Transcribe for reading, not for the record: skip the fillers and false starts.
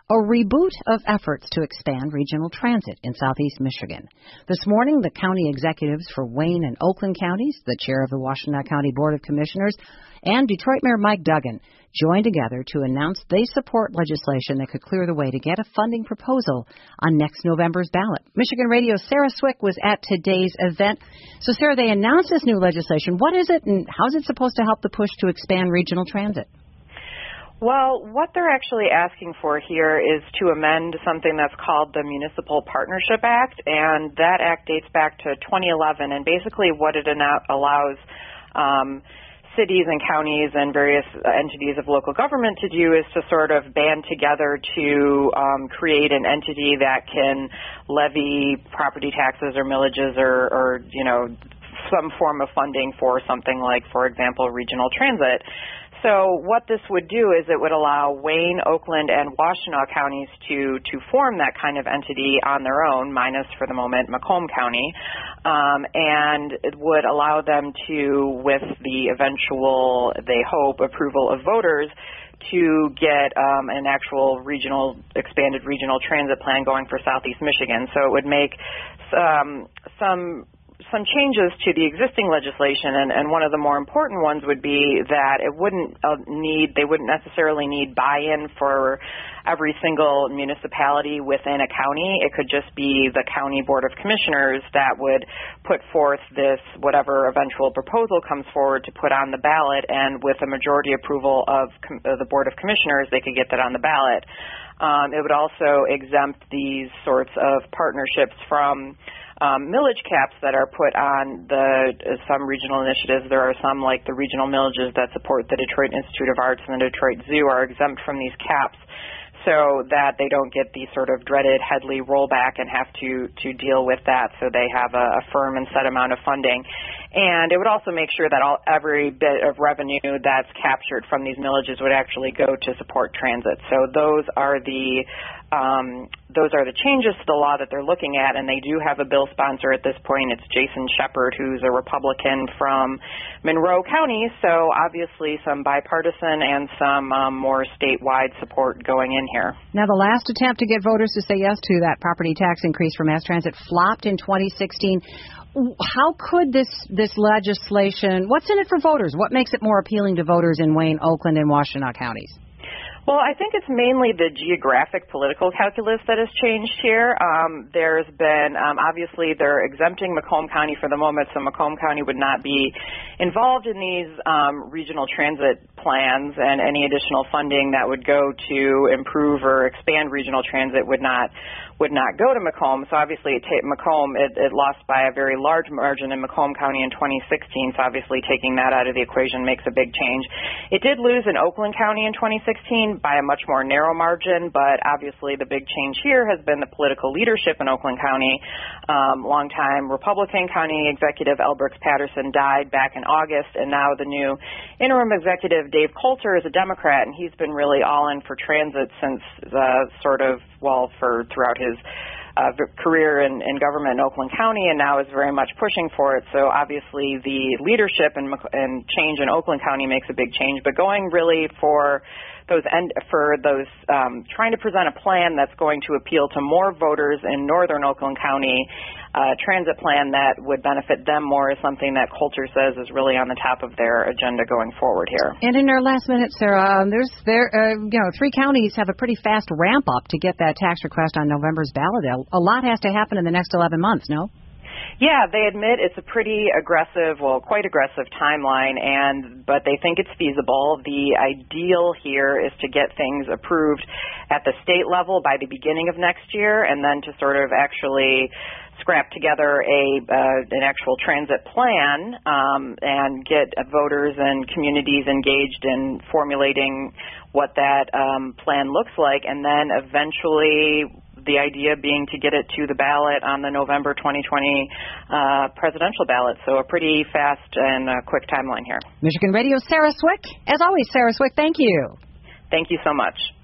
a reboot of efforts to expand regional transit in southeast Michigan. This morning, the county executives for Wayne and Oakland counties, the chair of the Washtenaw County Board of Commissioners, and Detroit Mayor Mike Duggan joined together to announce they support legislation that could clear the way to get a funding proposal on next November's ballot. Michigan Radio's Sarah Swick was at today's event. So, Sarah, they announced this new legislation. What is it, and how is it supposed to help the push to expand regional transit? Well, what they're actually asking for here is to amend something that's called the Municipal Partnership Act, and that act dates back to 2011, and basically what it allows cities and counties and various entities of local government to do is to sort of band together to create an entity that can levy property taxes or millages or some form of funding for something like, for example, regional transit. So what this would do is it would allow Wayne, Oakland, and Washtenaw counties to form that kind of entity on their own, minus, for the moment, Macomb County, and it would allow them to, with the eventual, they hope, approval of voters, to get an actual expanded regional transit plan going for southeast Michigan. So it would make some changes to the existing legislation, and one of the more important ones would be that they wouldn't necessarily need buy-in for every single municipality within a county. It could just be the county board of commissioners that would put forth this, whatever eventual proposal comes forward, to put on the ballot, and with a majority approval of the board of commissioners, they could get that on the ballot. It would also exempt these sorts of partnerships from millage caps that are put on some regional initiatives. There are some, like the regional millages that support the Detroit Institute of Arts and the Detroit Zoo, are exempt from these caps, so that they don't get the sort of dreaded Headley rollback and have to deal with that, so they have a firm and set amount of funding. And it would also make sure that every bit of revenue that's captured from these millages would actually go to support transit. So those are the changes to the law that they're looking at, and they do have a bill sponsor at this point. It's Jason Shepard, who's a Republican from Monroe County, so obviously some bipartisan and some more statewide support going in here. Now, the last attempt to get voters to say yes to that property tax increase for mass transit flopped in 2016. How could this legislation, what's in it for voters? What makes it more appealing to voters in Wayne, Oakland, and Washtenaw counties? Well, I think it's mainly the geographic political calculus that has changed here. There's been, obviously, they're exempting Macomb County for the moment, so Macomb County would not be involved in these regional transit plans, and any additional funding that would go to improve or expand regional transit would not go to Macomb. So obviously Macomb, it lost by a very large margin in Macomb County in 2016, so obviously taking that out of the equation makes a big change. It did lose in Oakland County in 2016 by a much more narrow margin, but obviously the big change here has been the political leadership in Oakland County. Longtime Republican County Executive L. Brooks Patterson died back in August, and now the new interim executive, Dave Coulter, is a Democrat, and he's been really all in for transit since throughout his career in government in Oakland County, and now is very much pushing for it. So obviously the leadership and change in Oakland County makes a big change, but going really for trying to present a plan that's going to appeal to more voters in northern Oakland County, transit plan that would benefit them more, is something that Coulter says is really on the top of their agenda going forward here. And in our last minute, Sarah, three counties have a pretty fast ramp up to get that tax request on November's ballot. A lot has to happen in the next 11 months, no? Yeah, they admit it's a pretty quite aggressive timeline, but they think it's feasible. The ideal here is to get things approved at the state level by the beginning of next year, and then to sort of actually scrap together an actual transit plan and get voters and communities engaged in formulating what that plan looks like, and then eventually the idea being to get it to the ballot on the November 2020 presidential ballot. So a pretty fast and quick timeline here. Michigan Radio's Sarah Swick. As always, Sarah Swick, thank you. Thank you so much.